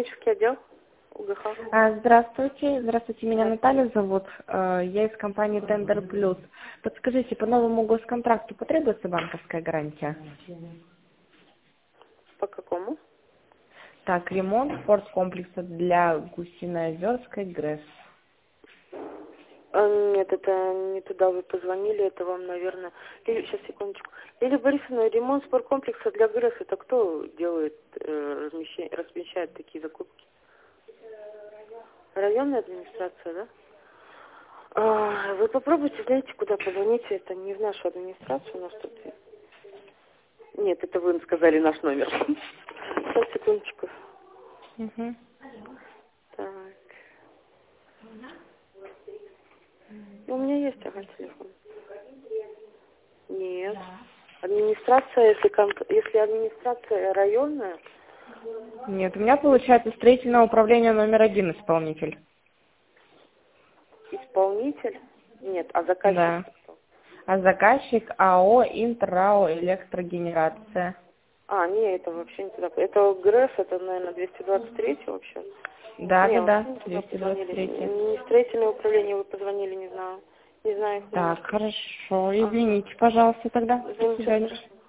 экономический отдел УГХ. Здравствуйте. Здравствуйте, меня Наталья зовут. Я из компании Tender Plus. Подскажите, по новому госконтракту потребуется банковская гарантия? По какому? Так, ремонт спорткомплекса для Гусиноозерской ГРЭС. Нет, это не туда вы позвонили, это вам, наверное... Сейчас, секундочку. Лилия Борисовна, ремонт спорткомплекса для ГРЭС, это кто делает, размещает такие закупки? Районная администрация, да? Вы попробуйте, знаете, куда позвоните, это не в нашу администрацию, у нас тут... Нет, это вы им сказали наш номер. Сейчас, секундочку. Угу. Так. Ну, у меня есть телефон. Нет. Администрация, если администрация районная... Нет, у меня получается строительное управление номер 1 исполнитель. Исполнитель? Нет, а заказчик? Да. А заказчик АО «Интеррао Электрогенерация». Не, это вообще не туда. Это ГРЭС, это, наверное, 223 вообще. Да, Не, да, вообще не туда 223. позвонили. Не строительное управление вы позвонили, не знаю. Не знаю их номер. Так, хорошо. Извините, пожалуйста, тогда. До Извините, свидания. хорошо.